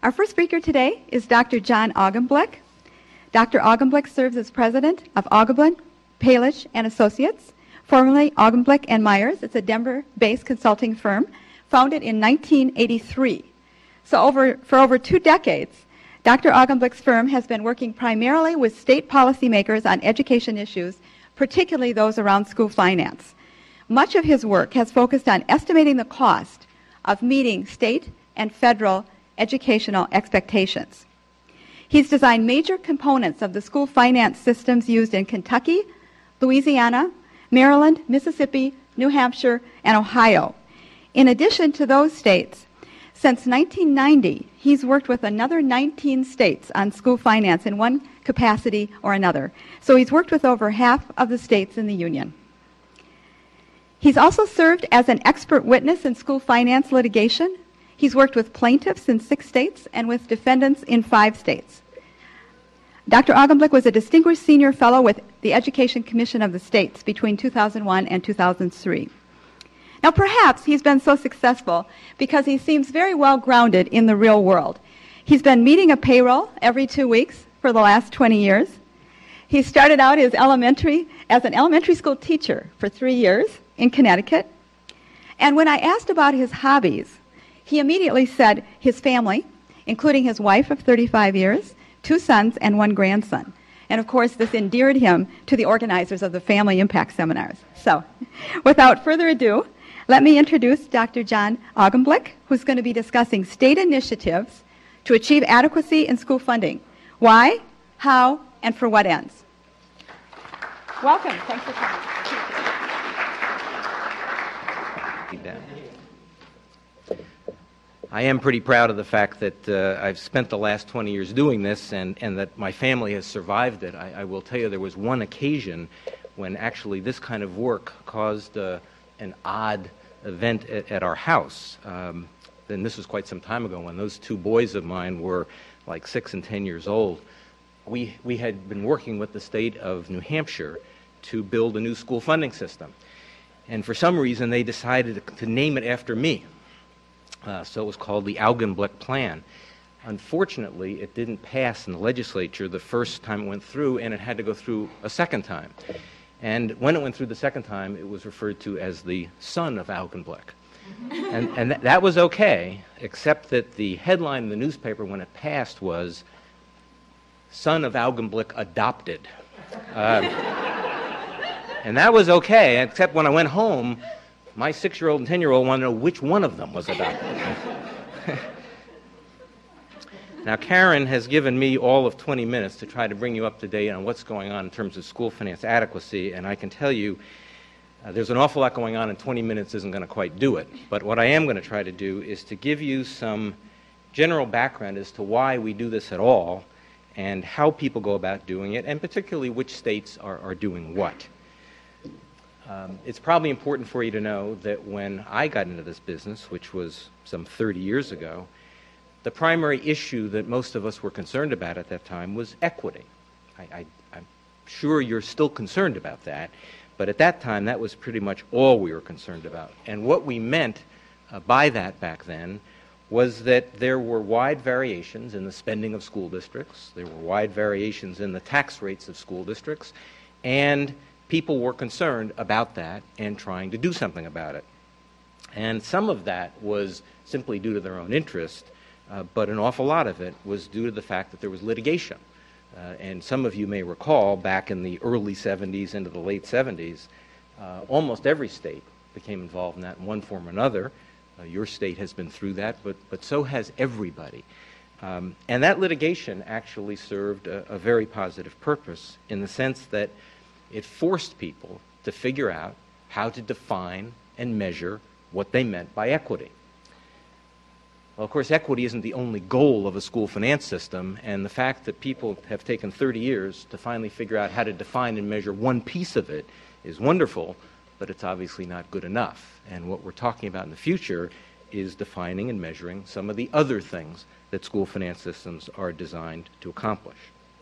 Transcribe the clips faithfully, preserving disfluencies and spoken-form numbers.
Our first speaker today is Doctor John Augenblick. Doctor Augenblick serves as president of Augenblick, Palish and Associates, formerly Augenblick and Myers. It's a Denver-based consulting firm founded in nineteen eighty-three. So over, for over two decades, Doctor Augenblick's firm has been working primarily with state policymakers on education issues, particularly those around school finance. Much of his work has focused on estimating the cost of meeting state and federal educational expectations. He's designed major components of the school finance systems used in Kentucky, Louisiana, Maryland, Mississippi, New Hampshire, and Ohio. In addition to those states, since nineteen ninety, he's worked with another nineteen states on school finance in one capacity or another. So he's worked with over half of the states in the union. He's also served as an expert witness in school finance litigation. He's worked with plaintiffs in six states and with defendants in five states. Doctor Augenblick was a distinguished senior fellow with the Education Commission of the States between two thousand one and two thousand three. Now, perhaps he's been so successful because he seems very well grounded in the real world. He's been meeting a payroll every two weeks for the last twenty years. He started out his elementary as an elementary school teacher for three years in Connecticut. And when I asked about his hobbies, he immediately said his family, including his wife of thirty-five years, two sons, and one grandson. And of course, this endeared him to the organizers of the Family Impact Seminars. So, without further ado, let me introduce Doctor John Augenblick, who's going to be discussing state initiatives to achieve adequacy in school funding. Why, how, and for what ends. Welcome. Thanks for coming. I am pretty proud of the fact that uh, I've spent the last twenty years doing this and, and that my family has survived it. I, I will tell you there was one occasion when actually this kind of work caused uh, an odd event at, at our house. Um, and this was quite some time ago when those two boys of mine were like six and ten years old. We, we had been working with the state of New Hampshire to build a new school funding system. And for some reason, they decided to, to name it after me. Uh, so it was called the Augenblick Plan. Unfortunately, it didn't pass in the legislature the first time it went through, and it had to go through a second time. And when it went through the second time, it was referred to as the son of Augenblick. and and th- that was okay, except that the headline in the newspaper when it passed was, "Son of Augenblick adopted." Uh, and that was okay, except when I went home, my six-year-old and ten-year-old wanted to know which one of them was adopted. Now, Karen has given me all of twenty minutes to try to bring you up to date on what's going on in terms of school finance adequacy, and I can tell you uh, there's an awful lot going on, and twenty minutes isn't going to quite do it. But what I am going to try to do is to give you some general background as to why we do this at all and how people go about doing it, and particularly which states are, are doing what. Um, it's probably important for you to know that when I got into this business, which was some thirty years ago, the primary issue that most of us were concerned about at that time was equity. I, I, I'm sure you're still concerned about that, but at that time that was pretty much all we were concerned about. And what we meant uh, by that back then was that there were wide variations in the spending of school districts, there were wide variations in the tax rates of school districts, and people were concerned about that and trying to do something about it. And some of that was simply due to their own interest, uh, but an awful lot of it was due to the fact that there was litigation. Uh, and some of you may recall back in the early seventies into the late seventies, uh, almost every state became involved in that in one form or another. Uh, your state has been through that, but, but so has everybody. Um, and that litigation actually served a, a very positive purpose in the sense that it forced people to figure out how to define and measure what they meant by equity. Well, of course, equity isn't the only goal of a school finance system, and the fact that people have taken thirty years to finally figure out how to define and measure one piece of it is wonderful, but it's obviously not good enough. And what we're talking about in the future is defining and measuring some of the other things that school finance systems are designed to accomplish.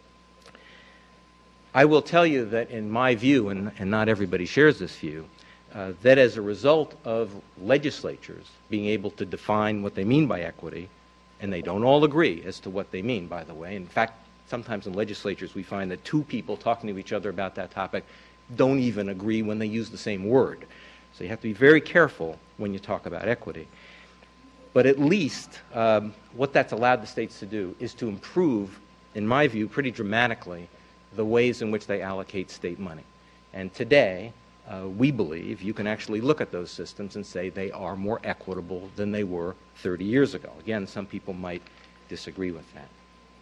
I will tell you that in my view, and, and not everybody shares this view, uh, that as a result of legislatures being able to define what they mean by equity, And they don't all agree as to what they mean, by the way. In fact, sometimes in legislatures we find that two people talking to each other about that topic don't even agree when they use the same word. So you have to be very careful when you talk about equity. But at least um, what that's allowed the states to do is to improve, in my view, pretty dramatically the ways in which they allocate state money. And today, uh, we believe you can actually look at those systems and say they are more equitable than they were thirty years ago. Again, some people might disagree with that.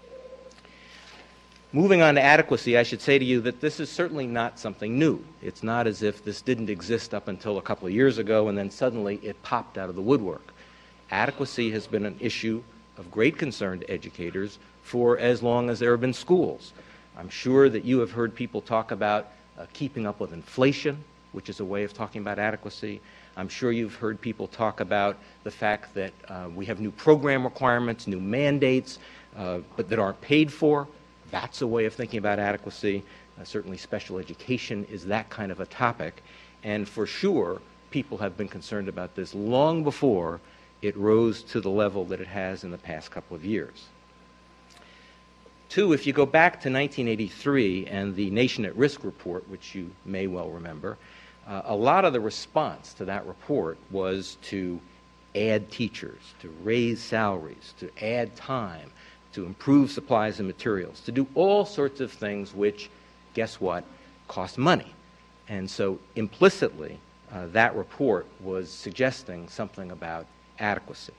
Moving on to adequacy, I should say to you that this is certainly not something new. It's not as if this didn't exist up until a couple of years ago and then suddenly it popped out of the woodwork. Adequacy has been an issue of great concern to educators for as long as there have been schools. I'm sure that you have heard people talk about uh, keeping up with inflation, which is a way of talking about adequacy. I'm sure you've heard people talk about the fact that uh, we have new program requirements, new mandates, uh, but that aren't paid for. That's a way of thinking about adequacy. Uh, certainly special education is that kind of a topic. And for sure, people have been concerned about this long before it rose to the level that it has in the past couple of years. Two, if you go back to nineteen eighty-three and the Nation at Risk report, which you may well remember, uh, a lot of the response to that report was to add teachers, to raise salaries, to add time, to improve supplies and materials, to do all sorts of things which, guess what, cost money. And so implicitly, uh, that report was suggesting something about adequacy.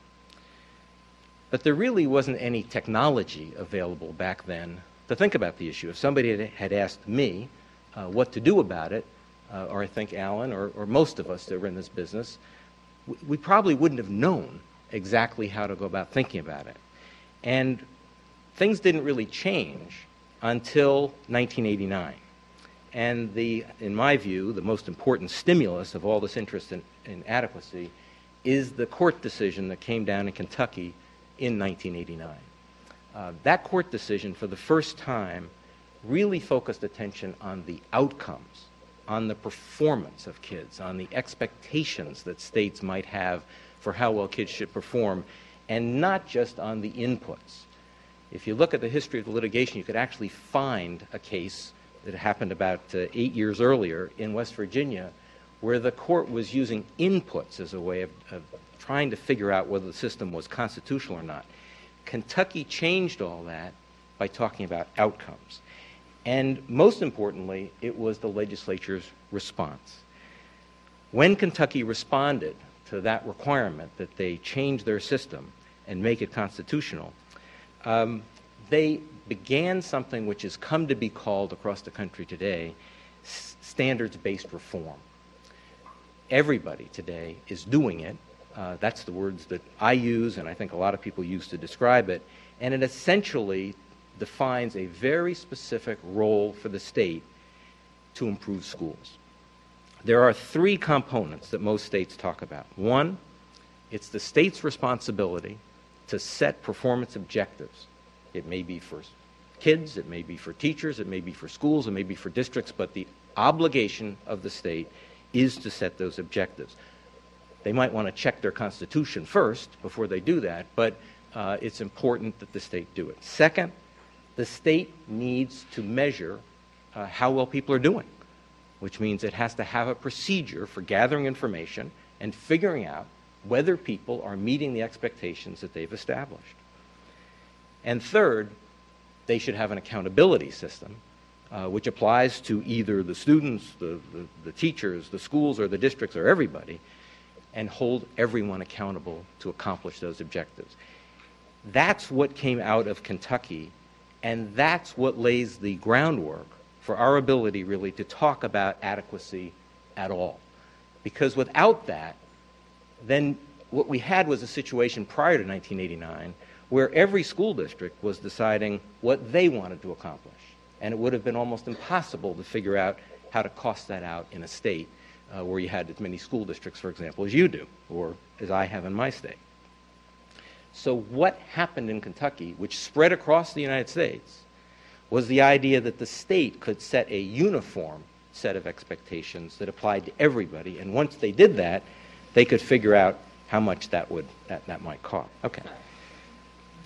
But there really wasn't any technology available back then to think about the issue. If somebody had asked me uh, what to do about it, uh, or I think Alan, or, or most of us that are in this business, we, we probably wouldn't have known exactly how to go about thinking about it. And things didn't really change until nineteen eighty-nine. And the, in my view, the most important stimulus of all this interest in, in adequacy is the court decision that came down in Kentucky in nineteen eighty-nine. Uh, that court decision, for the first time, really focused attention on the outcomes, on the performance of kids, on the expectations that states might have for how well kids should perform, and not just on the inputs. If you look at the history of the litigation, you could actually find a case that happened about uh, eight years earlier in West Virginia where the court was using inputs as a way of, of trying to figure out whether the system was constitutional or not. Kentucky changed all that by talking about outcomes. And most importantly, it was the legislature's response. When Kentucky responded to that requirement that they change their system and make it constitutional, um, they began something which has come to be called across the country today s- standards-based reform. Everybody today is doing it. Uh, that's the words that I use, and I think a lot of people use to describe it. And it essentially defines a very specific role for the state to improve schools. There are three components that most states talk about. One, it's the state's responsibility to set performance objectives. It may be for kids, it may be for teachers, it may be for schools, it may be for districts, but the obligation of the state is to set those objectives. They might want to check their constitution first before they do that, but uh, it's important that the state do it. Second, the state needs to measure uh, how well people are doing, which means it has to have a procedure for gathering information and figuring out whether people are meeting the expectations that they've established. And third, they should have an accountability system uh, which applies to either the students, the, the, the teachers, the schools, or the districts, or everybody, and hold everyone accountable to accomplish those objectives. That's what came out of Kentucky, and that's what lays the groundwork for our ability really to talk about adequacy at all. Because without that, then what we had was a situation prior to nineteen eighty-nine where every school district was deciding what they wanted to accomplish. And it would have been almost impossible to figure out how to cost that out in a state uh, where you had as many school districts, for example, as you do, or as I have in my state. So what happened in Kentucky, which spread across the United States, was the idea that the state could set a uniform set of expectations that applied to everybody, and once they did that, they could figure out how much that would that, that might cost. Okay.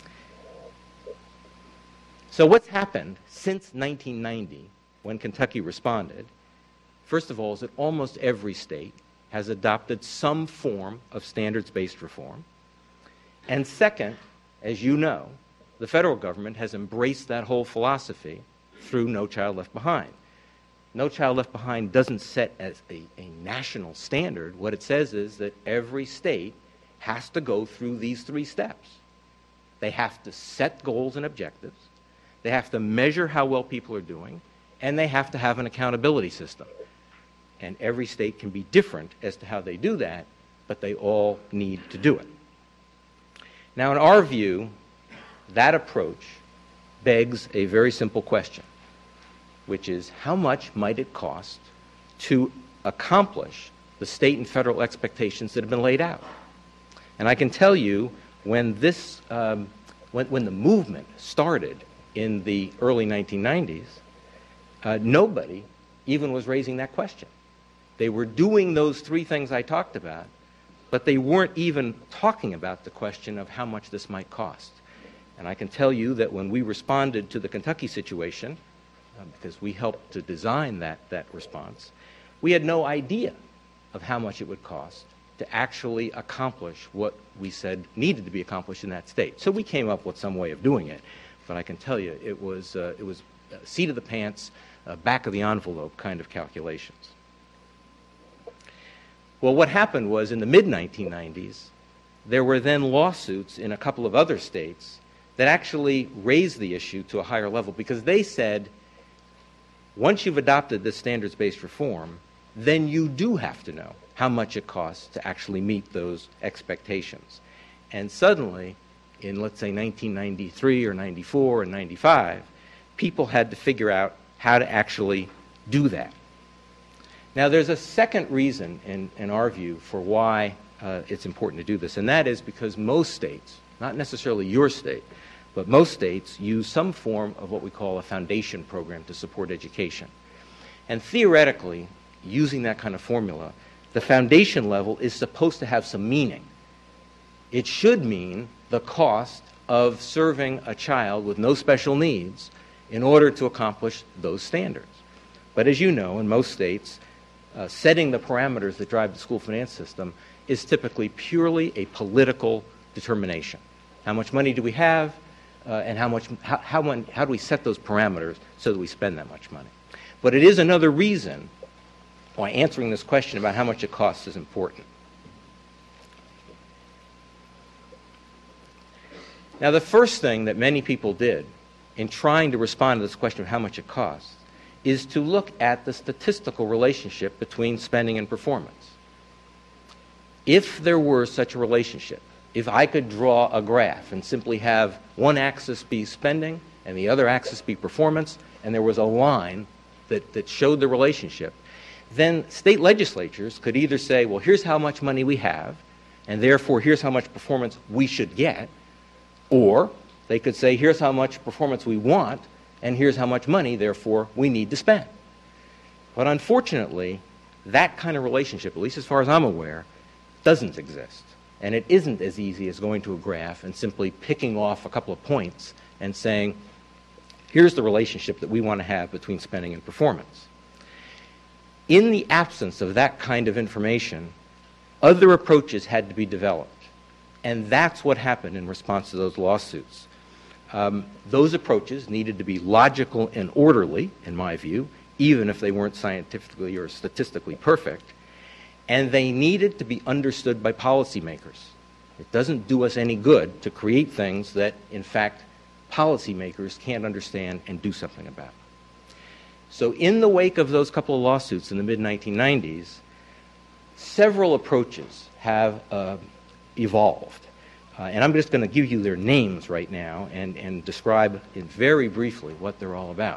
So what's happened since nineteen ninety, when Kentucky responded, first of all, is that almost every state has adopted some form of standards-based reform. And second, as you know, the federal government has embraced that whole philosophy through No Child Left Behind. No Child Left Behind doesn't set as a, a national standard. What it says is that every state has to go through these three steps. They have to set goals and objectives, they have to measure how well people are doing, and they have to have an accountability system. And every state can be different as to how they do that, but they all need to do it. Now, in our view, that approach begs a very simple question, which is how much might it cost to accomplish the state and federal expectations that have been laid out? And I can tell you, when this, um, when, when the movement started in the early nineteen nineties, uh, nobody even was raising that question. They were doing those three things I talked about, but they weren't even talking about the question of how much this might cost. And I can tell you that when we responded to the Kentucky situation, uh, because we helped to design that, that response, we had no idea of how much it would cost to actually accomplish what we said needed to be accomplished in that state. So we came up with some way of doing it, but I can tell you it was, uh, it was seat of the pants, uh, back of the envelope kind of calculations. Well, what happened was in the mid nineteen nineties, there were then lawsuits in a couple of other states that actually raised the issue to a higher level, because they said, once you've adopted this standards-based reform, then you do have to know how much it costs to actually meet those expectations. And suddenly, in let's say nineteen ninety-three or ninety-four and ninety-five, people had to figure out how to actually do that. Now, there's a second reason, in, in our view, for why uh, it's important to do this, and that is because most states, not necessarily your state, but most states use some form of what we call a foundation program to support education. And theoretically, using that kind of formula, the foundation level is supposed to have some meaning. It should mean the cost of serving a child with no special needs in order to accomplish those standards. But as you know, in most states, uh, setting the parameters that drive the school finance system is typically purely a political determination. How much money do we have, uh, and how much, how, how, when, how do we set those parameters so that we spend that much money? But it is another reason why answering this question about how much it costs is important. Now, the first thing that many people did in trying to respond to this question of how much it costs is to look at the statistical relationship between spending and performance. If there were such a relationship, if I could draw a graph and simply have one axis be spending and the other axis be performance, and there was a line that, that showed the relationship, then state legislatures could either say, well, here's how much money we have, and therefore here's how much performance we should get, or they could say, here's how much performance we want, and here's how much money, therefore, we need to spend. But unfortunately, that kind of relationship, at least as far as I'm aware, doesn't exist. And it isn't as easy as going to a graph and simply picking off a couple of points and saying, here's the relationship that we want to have between spending and performance. In the absence of that kind of information, other approaches had to be developed. And that's what happened in response to those lawsuits. Um, those approaches needed to be logical and orderly, in my view, even if they weren't scientifically or statistically perfect. And they needed to be understood by policymakers. It doesn't do us any good to create things that, in fact, policymakers can't understand and do something about. So in the wake of those couple of lawsuits in the mid nineteen nineties, several approaches have uh, evolved. Uh, and I'm just going to give you their names right now and, and describe in very briefly what they're all about.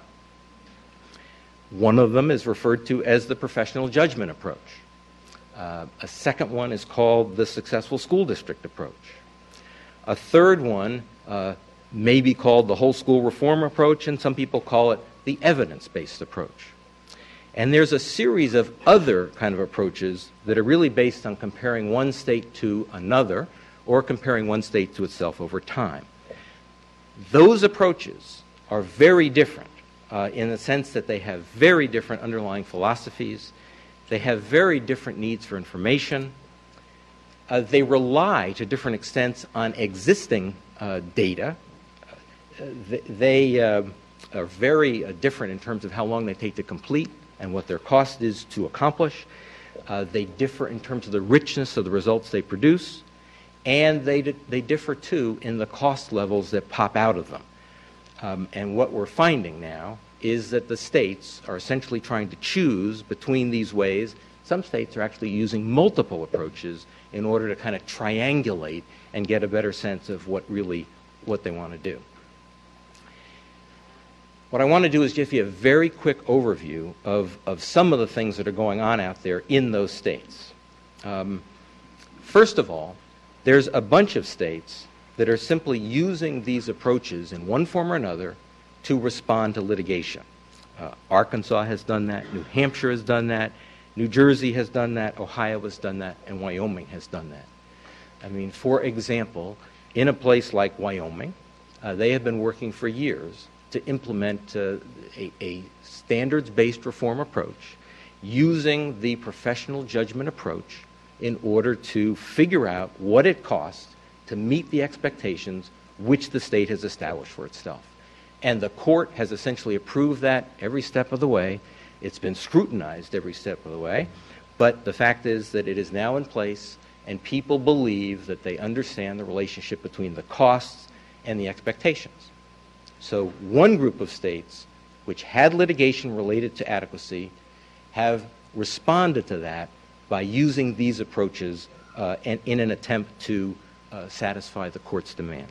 One of them is referred to as the professional judgment approach. Uh, a second one is called the successful school district approach. A third one uh, may be called the whole school reform approach, and some people call it the evidence-based approach. And there's a series of other kind of approaches that are really based on comparing one state to another or comparing one state to itself over time. Those approaches are very different uh, in the sense that they have very different underlying philosophies. They have very different needs for information. Uh, they rely to different extents on existing uh, data. Uh, they they uh, are very uh, different in terms of how long they take to complete and what their cost is to accomplish. Uh, they differ in terms of the richness of the results they produce, and they, di- they differ, too, in the cost levels that pop out of them. Um, and what we're finding now is that the states are essentially trying to choose between these ways. Some states are actually using multiple approaches in order to kind of triangulate and get a better sense of what really what they want to do. What I want to do is give you a very quick overview of, of some of the things that are going on out there in those states. Um, first of all, there's a bunch of states that are simply using these approaches in one form or another to respond to litigation. Uh, Arkansas has done that, New Hampshire has done that, New Jersey has done that, Ohio has done that, and Wyoming has done that. I mean, for example, in a place like Wyoming, uh, they have been working for years to implement uh, a, a standards-based reform approach using the professional judgment approach in order to figure out what it costs to meet the expectations which the state has established for itself. And the court has essentially approved that every step of the way. It's been scrutinized every step of the way. But the fact is that it is now in place, and people believe that they understand the relationship between the costs and the expectations. So one group of states which had litigation related to adequacy have responded to that by using these approaches uh, and in an attempt to uh, satisfy the court's demands.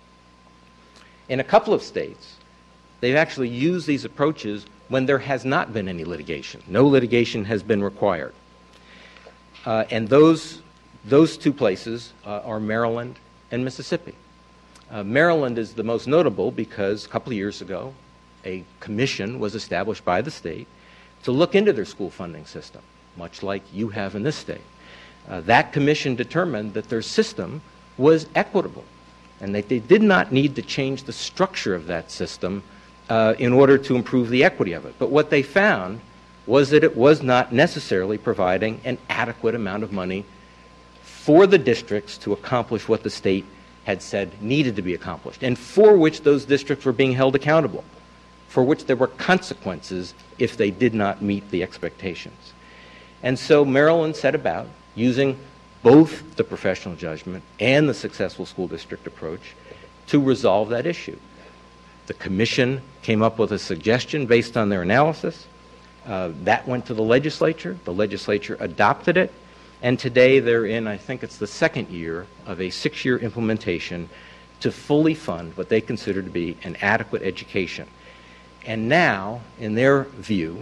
In a couple of states, they've actually used these approaches when there has not been any litigation. No litigation has been required. Uh, and those, those two places uh, are Maryland and Mississippi. Uh, Maryland is the most notable because a couple of years ago, a commission was established by the state to look into their school funding system, much like you have in this state. Uh, that commission determined that their system was equitable and that they did not need to change the structure of that system uh, in order to improve the equity of it. But what they found was that it was not necessarily providing an adequate amount of money for the districts to accomplish what the state had said needed to be accomplished, and for which those districts were being held accountable, for which there were consequences if they did not meet the expectations. And so Maryland set about using both the professional judgment and the successful school district approach to resolve that issue. The commission came up with a suggestion based on their analysis. Uh, that went to the legislature. The legislature adopted it. And today they're in, I think it's the second year of a six-year implementation to fully fund what they consider to be an adequate education. And now, in their view,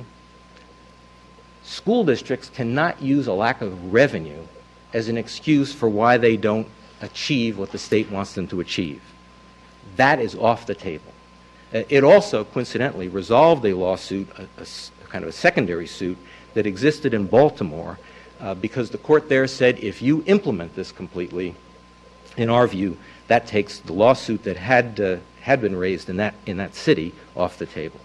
school districts cannot use a lack of revenue as an excuse for why they don't achieve what the state wants them to achieve. That is off the table. It also, coincidentally, resolved a lawsuit, a, a, a kind of a secondary suit that existed in Baltimore uh, because the court there said if you implement this completely, in our view, that takes the lawsuit that had uh, had been raised in that in that city off the table.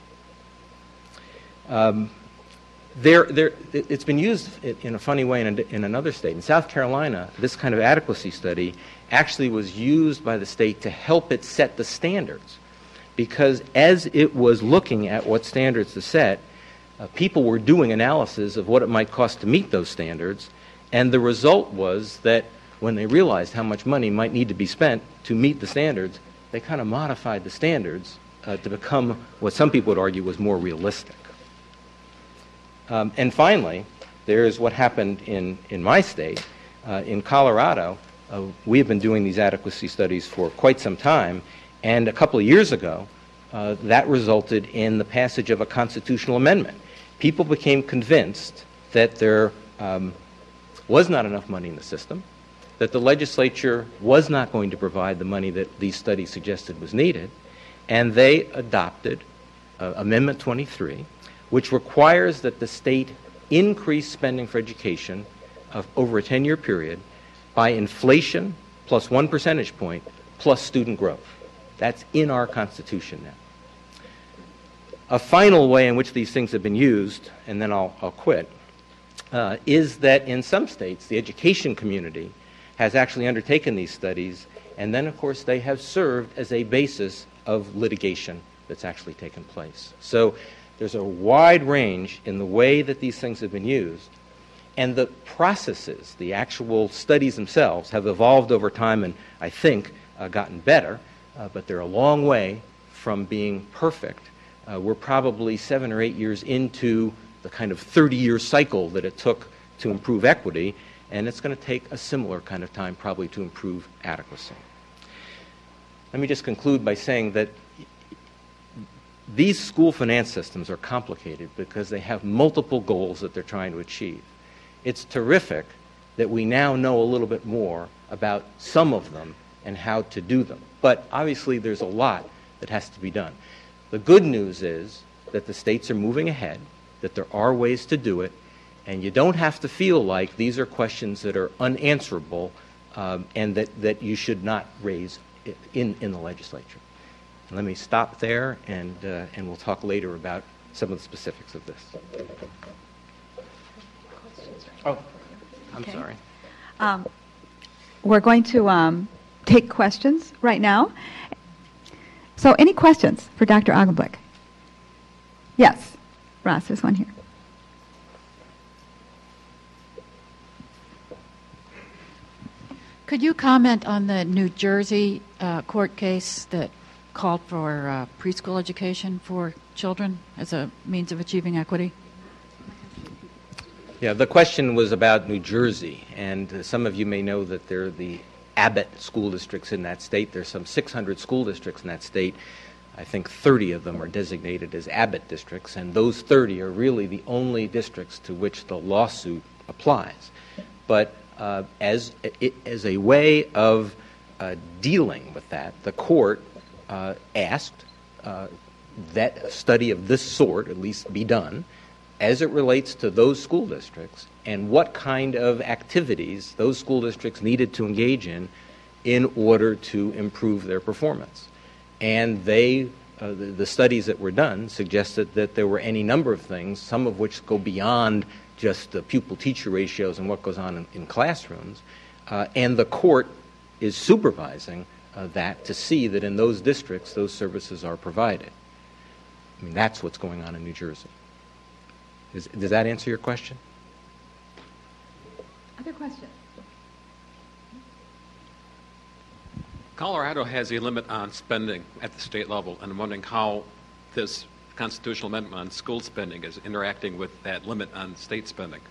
Um, there, there, it, it's been used in a funny way in, a, in another state. In South Carolina, this kind of adequacy study actually was used by the state to help it set the standards, because as it was looking at what standards to set, uh, people were doing analysis of what it might cost to meet those standards, and the result was that when they realized how much money might need to be spent to meet the standards, they kind of modified the standards uh, to become what some people would argue was more realistic. Um, and finally, there's what happened in, in my state. Uh, in Colorado, uh, we have been doing these adequacy studies for quite some time, and a couple of years ago, uh, that resulted in the passage of a constitutional amendment. People became convinced that there um, was not enough money in the system, that the legislature was not going to provide the money that these studies suggested was needed, and they adopted uh, Amendment twenty-three, which requires that the state increase spending for education of over a ten-year period by inflation plus one percentage point plus student growth. That's in our Constitution now. A final way in which these things have been used, and then I'll, I'll quit, uh, is that in some states, the education community has actually undertaken these studies, and then, of course, they have served as a basis of litigation that's actually taken place. So there's a wide range in the way that these things have been used, and the processes, the actual studies themselves, have evolved over time and, I think, uh, gotten better, uh, but they're a long way from being perfect. Uh, we're probably seven or eight years into the kind of thirty-year cycle that it took to improve equity, and it's going to take a similar kind of time probably to improve adequacy. Let me just conclude by saying that these school finance systems are complicated because they have multiple goals that they're trying to achieve. It's terrific that we now know a little bit more about some of them and how to do them. But obviously there's a lot that has to be done. The good news is that the states are moving ahead, that there are ways to do it, and you don't have to feel like these are questions that are unanswerable um, and that, that you should not raise in, in the legislature. And let me stop there, and, uh, and we'll talk later about some of the specifics of this. Oh, I'm Okay. sorry. Um, we're going to um, take questions right now. So any questions for Doctor Augenblick? Yes. Ross, there's one here. Could you comment on the New Jersey uh, court case that called for uh, preschool education for children as a means of achieving equity? Yeah, the question was about New Jersey, and uh, some of you may know that there are the Abbott school districts in that state. There's some six hundred school districts in that state. I think thirty of them are designated as Abbott districts, and those thirty are really the only districts to which the lawsuit applies. But uh, as, it, as a way of uh, dealing with that, the court uh, asked uh, that a study of this sort at least be done as it relates to those school districts and what kind of activities those school districts needed to engage in in order to improve their performance. And they, uh, the, the studies that were done suggested that there were any number of things, some of which go beyond just the pupil-teacher ratios and what goes on in, in classrooms, uh, and the court is supervising uh, that to see that in those districts those services are provided. I mean, that's what's going on in New Jersey. Is, does that answer your question? Other questions? Colorado has a limit on spending at the state level, and I'm wondering how this constitutional amendment on school spending is interacting with that limit on state spending.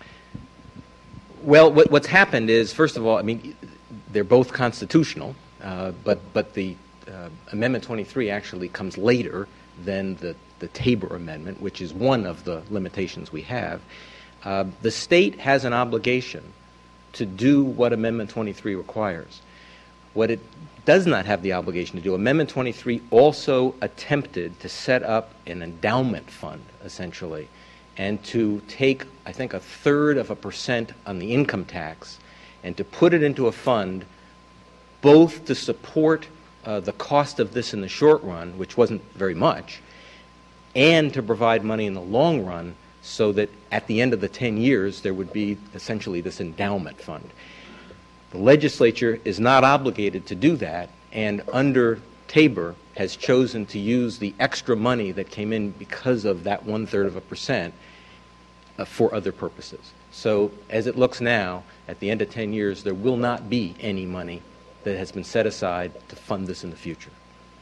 Well, what, what's happened is, first of all, I mean, they're both constitutional, uh, but, but the uh, Amendment twenty-three actually comes later than the, the Tabor Amendment, which is one of the limitations we have. Uh, the state has an obligation to do what Amendment twenty-three requires. What it does not have the obligation to do, Amendment twenty-three also attempted to set up an endowment fund, essentially, and to take, I think, a third of a percent on the income tax and to put it into a fund both to support uh, the cost of this in the short run, which wasn't very much, and to provide money in the long run so that at the end of the ten years there would be essentially this endowment fund. The legislature is not obligated to do that, and under Tabor has chosen to use the extra money that came in because of that one-third of a percent uh, for other purposes. So as it looks now, at the end of ten years, there will not be any money that has been set aside to fund this in the future.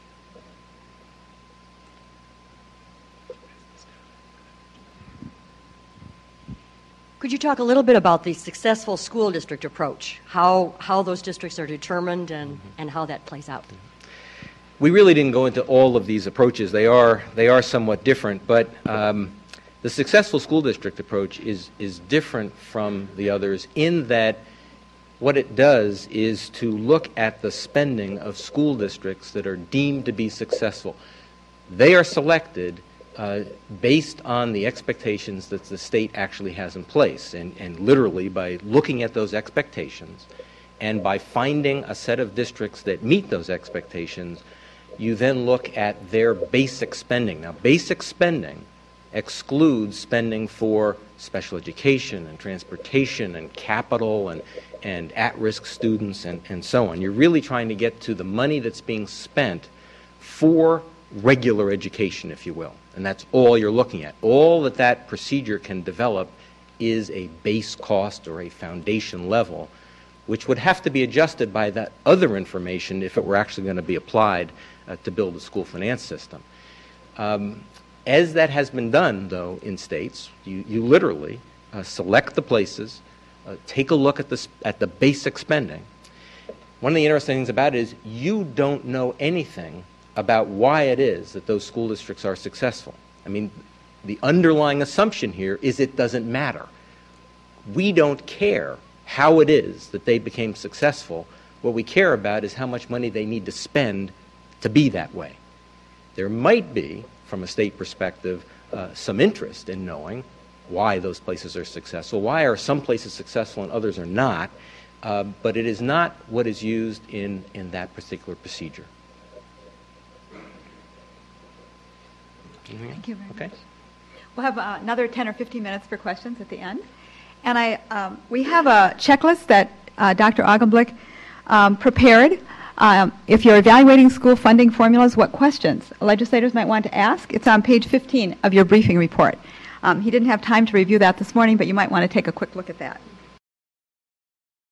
Could you talk a little bit about the successful school district approach, how, how those districts are determined and, mm-hmm. and how that plays out? We really didn't go into all of these approaches. They are, they are somewhat different, but um, the successful school district approach is, is different from the others in that what it does is to look at the spending of school districts that are deemed to be successful. They are selected Uh, based on the expectations that the state actually has in place, and, and literally by looking at those expectations and by finding a set of districts that meet those expectations, you then look at their basic spending. Now, basic spending excludes spending for special education and transportation and capital and, and at-risk students and, and so on. You're really trying to get to the money that's being spent for regular education, if you will. And that's all you're looking at. All that that procedure can develop is a base cost or a foundation level, which would have to be adjusted by that other information if it were actually going to be applied uh, to build a school finance system. Um, as that has been done, though, in states, you, you literally uh, select the places, uh, take a look at the, at the basic spending. One of the interesting things about it is you don't know anything about why it is that those school districts are successful. I mean, the underlying assumption here is it doesn't matter. We don't care how it is that they became successful. What we care about is how much money they need to spend to be that way. There might be, from a state perspective, uh, some interest in knowing why those places are successful. Why are some places successful and others are not? Uh, but it is not what is used in, in that particular procedure. Thank you very Okay. much. We'll have uh, another ten or fifteen minutes for questions at the end. And I, um, we have a checklist that uh, Doctor Augenblick um, prepared. Um, if you're evaluating school funding formulas, what questions legislators might want to ask? It's on page fifteen of your briefing report. Um, he didn't have time to review that this morning, but you might want to take a quick look at that.